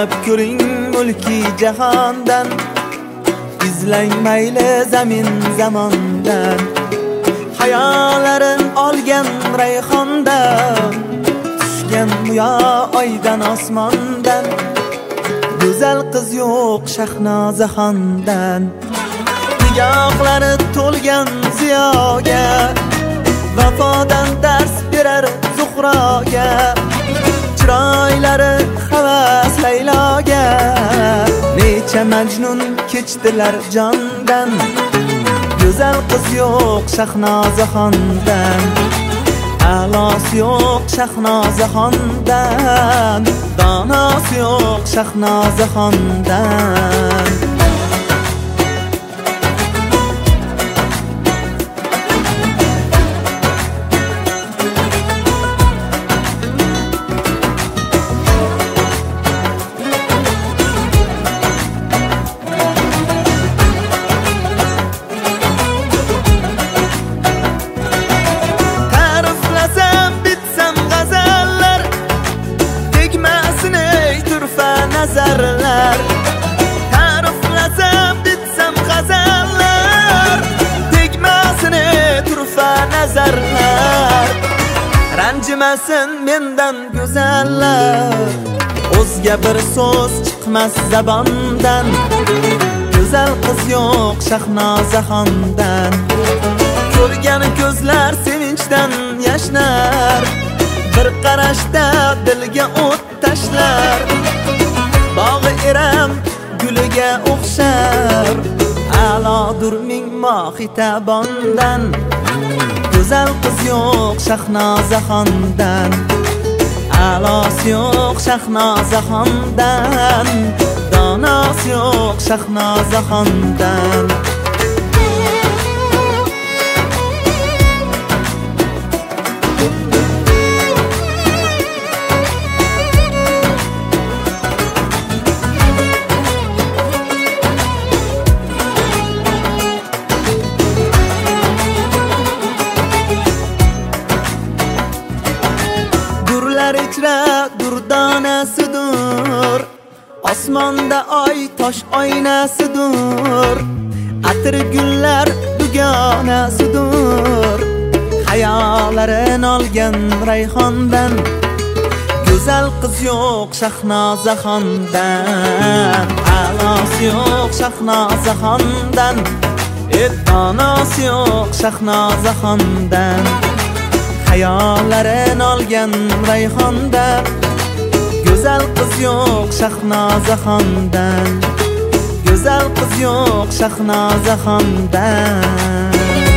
So'rab ko'ring mulki jahondan, izlang mayli zamin zamondan. Hayollarim olgan rayhondan, tushgan muyo oydan osmondan. Go'zal qiz yo'q Shahnozaxondan. Nigohlari to'lgan ziyoga, vafodan dars berar Zuhroga. Chiroylari havas Layloga, necha majnun kechdilar jondan. Go'zal qiz yo'q Shahnozaxondan, a'losi yo'q Shahnozaxondan, donosi yo'q Shahnozaxondan. Nazarlar ta'riflasam bitsam g'azallar, tegmasini turfa nazarlar. Ranjimasin mendan go'zallar, o'zga bir so'z chiqmas zabondan. Go'zal qiz yo'q Shahnozaxondan, ko'rgan ko'zlar sevinchdan yashnar, bir qarashda dilga o't tashlar. Bog'i eram guliga o'xshar, a'lodur ming mohitabandan. Go'zal qiz yo'q Shahnozaxondan, a'losi yo'q Shahnozaxondan, donosi yo'q Shahnozaxondan. Ichra durdonasidur, osmonda oy tosh oynasidur, atir gullar dugonasidur. Hayollarin olgan rayhondan, go'zal qiz yo'q Shahnozaxondan, a'losi yo'q Shahnozaxondan, donosi yo'q Shahnozaxondan. Hayollarin olgan rayhondan, go'zal qiz yo'q Shahnozaxondan, go'zal qiz yo'q Shahnozaxondan.